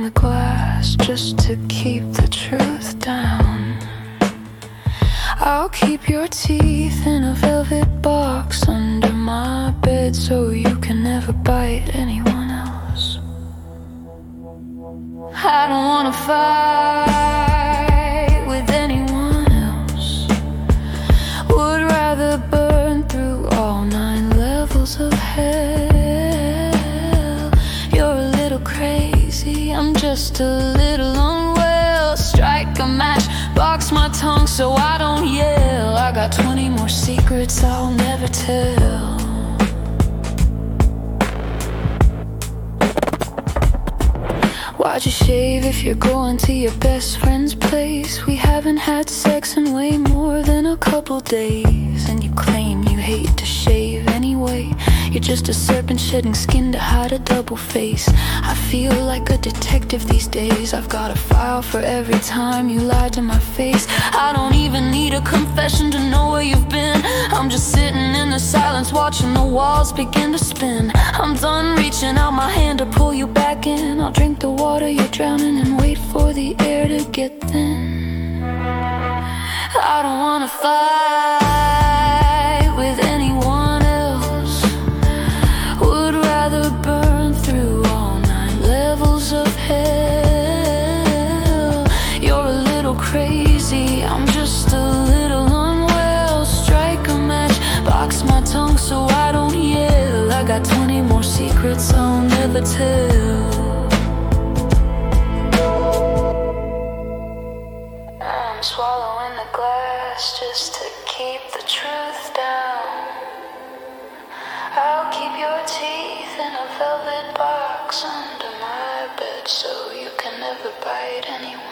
in the glass just to keep the truth down. I'll keep your teeth in a velvet box under my bed so you can never bite anyone else. I don't wanna fight with anyone else. Would rather burn through all 9 levels of hell. You're a little crazy, I'm just a little unwell. Strike a match, box my tongue so I don't yell. I got 20 more secrets I'll never tell. Why'd you shave if you're going to your best friend's place? We haven't had sex in way more than a couple days, and you claim you hate to shave anyway. You're just a serpent shedding skin to hide a double face. I feel like a detective these days. I've got a file for every time you lied to my face. I don't even need a confession to know where you've been. I'm just sitting in the silence watching the walls begin to spin. I'm done reaching out my hand to pull you back in. I'll drink the water you're drowning and wait for the air to get thin. I don't wanna fight with anyone else. Would rather burn through all 9 levels of hell. You're a little crazy, I'm just a little unwell. Strike a match, box my tongue so I don't yell. I got 20 more secrets I'll never tell. I'm swallowing the glass just to keep the truth down. I'll keep your teeth in a velvet box under my bed so you can never bite anyone.